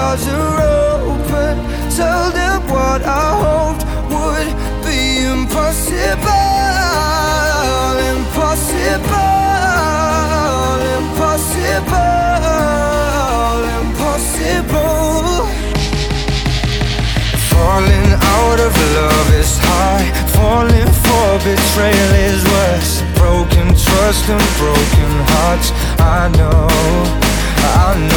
doors are open. Tell them what I hoped would be impossible. Impossible, impossible, impossible. Falling out of love is hard. Falling for betrayal is worse. Broken trust and broken hearts, I know.